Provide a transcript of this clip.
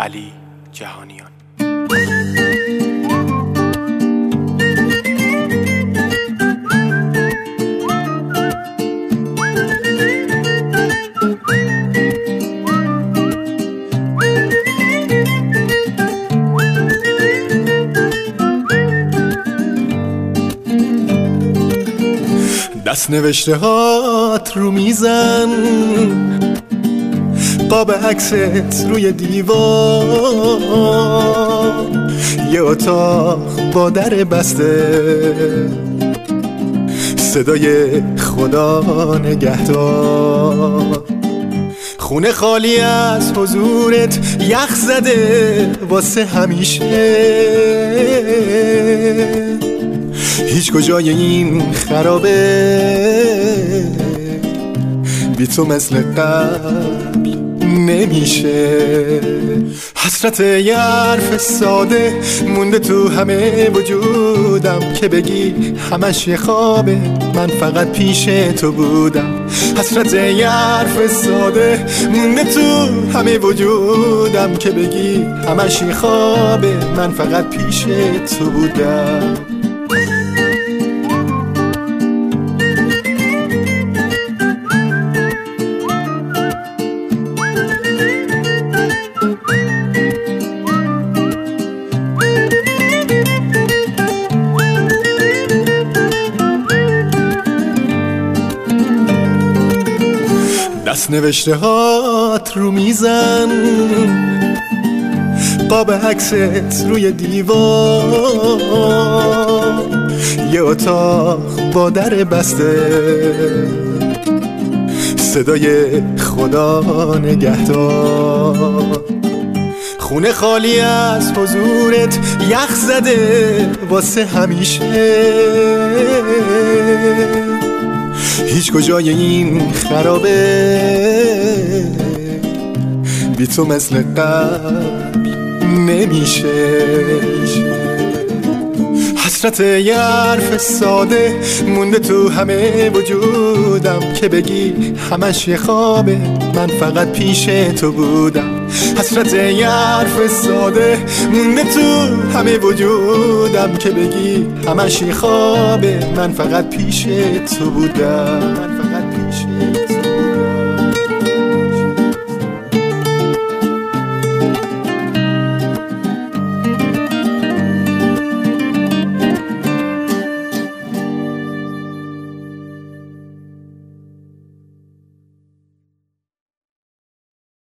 علی جهانیان. دست نوشته هات رو میزن، قاب عکست روی دیوار، یه اتاق با در بسته، صدای خدا نگهدار، خونه خالی از حضورت، یخ زده واسه همیشه، هیچ کجای این خرابه بی تو مثل قبل نمیشه. حسرت یه حرف ساده مونده تو همه وجودم، که بگی همش یه خوابه من فقط پیش تو بودم. حسرت یه حرف ساده مونده تو همه وجودم، که بگی همش یه خوابه من فقط پیش تو بودم. دست نوشته هات رو میزن، قاب عکست روی دیوار، یه اتاق با در بسته، صدای خدا نگهدار، خونه خالی از حضورت، یخ زده واسه همیشه، هیچ کجای این خرابه بی تو مثل قبل نمیشه. حسرت یه حرف ساده مونده تو همه وجودم، که بگی همش یه خوابه من فقط پیش تو بودم. حسرت یه حرف ساده مونده تو همه وجودم، که بگی همش یه خوابه من فقط پیش تو بودم.